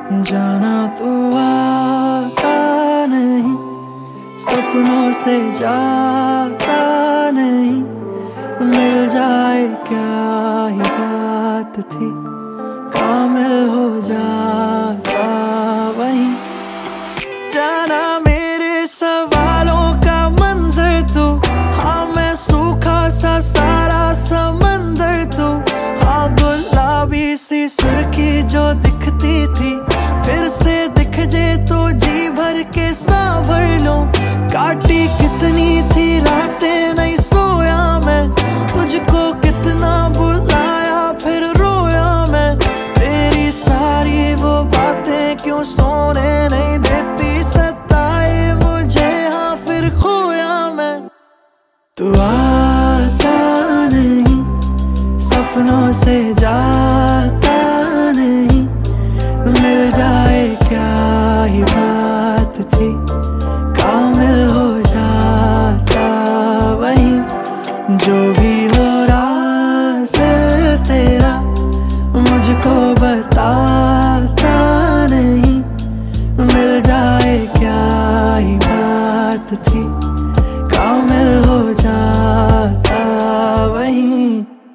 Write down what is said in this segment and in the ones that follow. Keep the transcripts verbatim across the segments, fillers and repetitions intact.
जाना तू आता नहीं, सपनों से जाता नहीं। मिल जाए क्या ही बात थी, कामिल हो जाता वहीं। जाना मेरे सवालों का मंजर तू, हाँ मैं सूखा सा सारा समंदर तू। हाँ गुलाबी सी सुर्खी जो दिखती थी, फिर से दिख जे तो जी भर के सांभर लूं। काटी कितनी थी रातें नहीं सोया मैं, तुझको कितना बुलाया फिर रोया मैं। तेरी सारी वो बातें क्यों सोने नहीं देती, सताए मुझे हाँ फिर खोया मैं। तू आता नहीं, सपनों से जाता नहीं। मिल जाए क्या ही बात थी, कामिल हो जाता वहीं। जो भी हो राज तेरा मुझको बताता नहीं। मिल जाए क्या ही बात थी, कामिल हो जाता वहीं।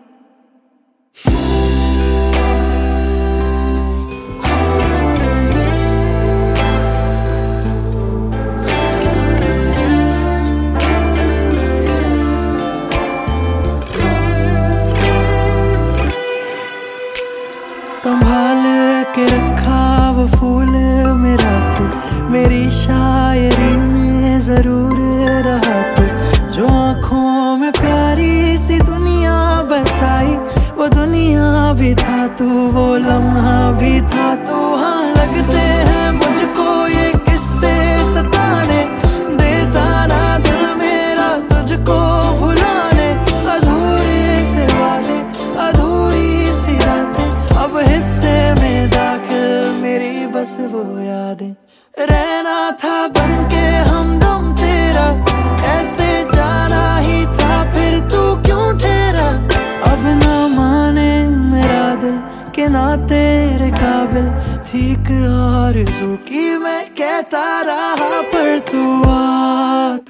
संभाल के रखा वो फूल मेरा तू, मेरी शायरी में जरूर रहा तू। जो आँखों में प्यारी सी दुनिया बसाई, वो दुनिया भी था तू, वो लम्हा भी था तू। हाँ लगते हैं मुझको ये किस्से सताने, देता ना दिल मेरा तुझको भुलाने। अधूरे से वादे अधूरी सी रातें, अब हिस्से में दाखिल मेरी बस वो यादें। रहना था बनके हमदम तेरा, ऐसे जाना ही था फिर तू क्यों ठहरा। अब ना माने मेरा दिल कि ना तेरे काबिल थी एक आरज़ू की मैं कहता रहा, पर तू आ